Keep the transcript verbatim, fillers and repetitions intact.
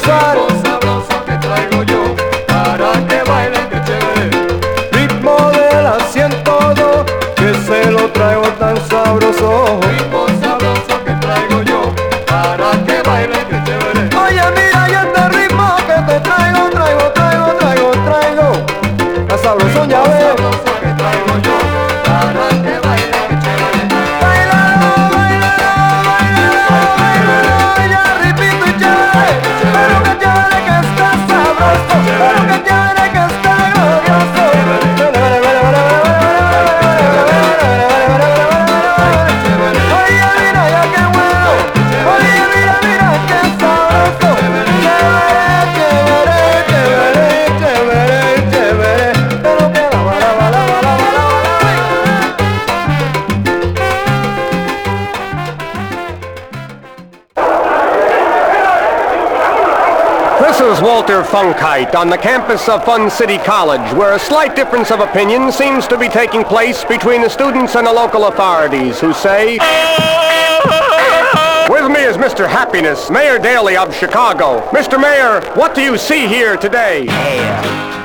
gozar. Ritmo sabroso que traigo yo, para que bailen que chévere. Ritmo del asiento dos, que se lo traigo tan sabroso. Ritmo sabroso que traigo yo, para que bailen que chévere. Oye, mira, y este ritmo que te traigo, traigo, traigo, traigo, traigo. La sabrosón ya ves. Sabroso que traigo yo, para que bailen que chévere. Bailalo, bailalo, bailalo, ya repito y chévere. Pero que chévere que está sabroso, pero que chévere que está glorioso. Oye, mira ya qué bueno, oye, mira, mira qué sabroso. Chévere, chévere, chévere, chévere, chévere. Pero que la bala, bala, bala, bala, This is Walter Funkite on the campus of Fun City College, where a slight difference of opinion seems to be taking place between the students and the local authorities, who say... With me is Mister Happiness, Mayor Daley of Chicago. Mister Mayor, what do you see here today? Hell.